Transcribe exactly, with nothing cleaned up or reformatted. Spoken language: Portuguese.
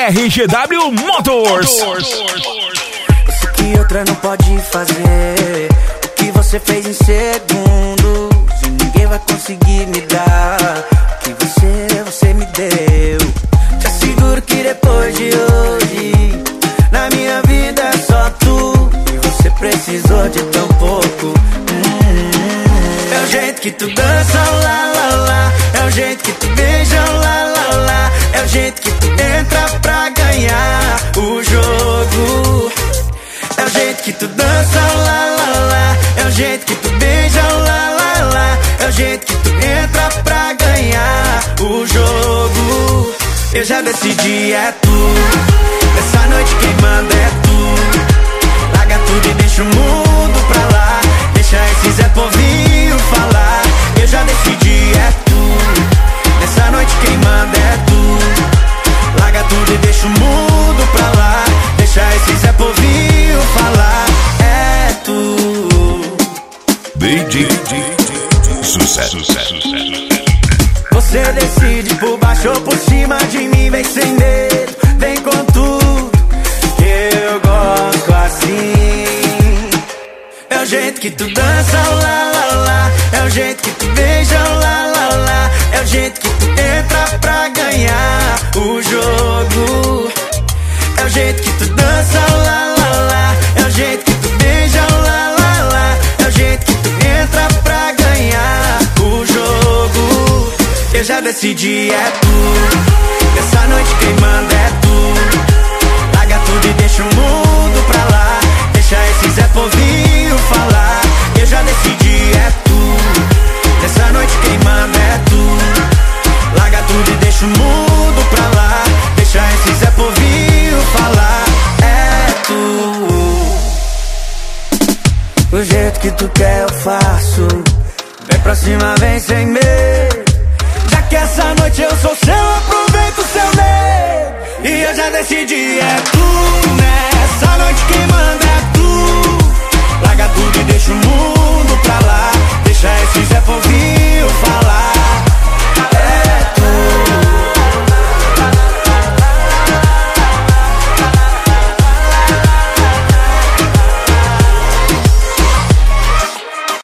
R G W Motors. Isso que outra não pode fazer, o que você fez em segundos, e ninguém vai conseguir me dar o que você, você me deu. Te asseguro que depois de hoje, na minha vida é só tu, e você precisou de tão pouco. hum, É o jeito que tu dança, lá, lá, lá. É o jeito que tu beija, lá, lá, lá. É o jeito que tu entra pra ganhar o jogo. É o jeito que tu dança, lá, lá, lá. É o jeito que tu beija, lá, lá, lá. É o jeito que tu entra pra ganhar o jogo. Eu já decidi, é tu. Nessa noite quem manda é tu. Larga tudo e deixa o mundo pra lá. Deixa esse Zé Povinho falar. Eu já decidi, é tu. Nessa noite quem manda é tu. Larga tudo e deixa o mundo pra lá. Deixa esse Zé Povinho falar. É tu. D J Sucesso, sucesso, sucesso. Você decide por baixo ou por cima de mim. Vem sem medo, vem com tudo, que eu gosto assim. É o jeito que tu dança, lá, lá, lá. É o jeito que tu beija, lá, lá, lá. É o jeito que tu entra pra ganhar o jogo. É o jeito que tu dança, lá, lá, lá. É o jeito que tu beija, lá, lá, lá. É o jeito que tu entra pra ganhar o jogo. Eu já decidi, é tu. Nessa noite quem manda é tu. Larga tudo e deixa o mundo pra lá. Deixa esse Zé Povinho falar. Eu já decidi, é tu. Nessa noite quem manda é tu. Larga tudo e deixa o mundo pra lá. Deixa esse Zé Povinho falar. É tu. O jeito que tu quer eu faço. Vem pra cima, vem sem medo. Já que essa noite eu sou seu, aproveita o seu medo. E eu já decidi, é tu.